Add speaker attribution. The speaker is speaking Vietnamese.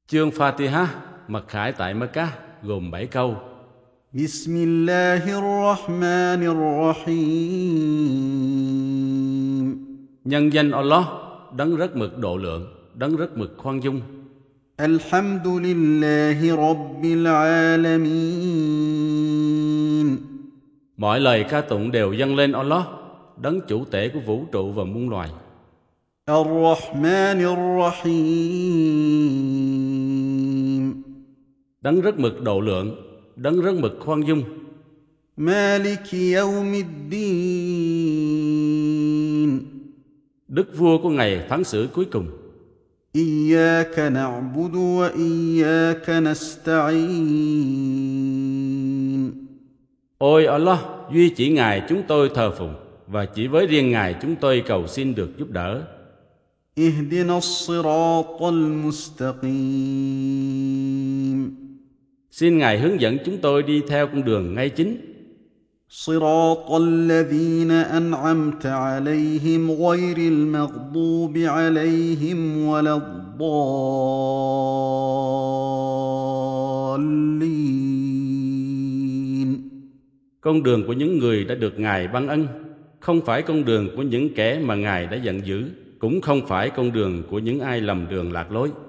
Speaker 1: Chương Fatiha mặc khải tại Mecca gồm 7 câu.
Speaker 2: Bismillahirrahmanirrahim.
Speaker 1: Nhân danh Allah, đấng rất mực độ lượng, đấng rất mực khoan dung.
Speaker 2: Alhamdulillahi Rabbil Alamin.
Speaker 1: Mọi lời ca tụng đều dâng lên Allah, đấng chủ tể của vũ trụ và muôn loài.
Speaker 2: Ar-Rahmanir-Rahim.
Speaker 1: Đấng rất mực độ lượng, đấng rất mực khoan dung.
Speaker 2: Maliki Yawmiddin.
Speaker 1: Đức vua của ngày phán xử cuối cùng.
Speaker 2: Iyyaka na'budu wa iyyaka nasta'in.
Speaker 1: Ôi Allah, duy chỉ Ngài chúng tôi thờ phụng, và chỉ với riêng Ngài chúng tôi cầu xin được giúp đỡ.
Speaker 2: Ihdina as-siratal mustaqim.
Speaker 1: Xin Ngài hướng dẫn chúng tôi đi theo con đường ngay chính.
Speaker 2: Siratal ladhina an'amta 'alayhim ghayril maghdubi 'alayhim waladdallin.
Speaker 1: Con đường của những người đã được Ngài ban ân, không phải con đường của những kẻ mà Ngài đã giận dữ, cũng không phải con đường của những ai lầm đường lạc lối.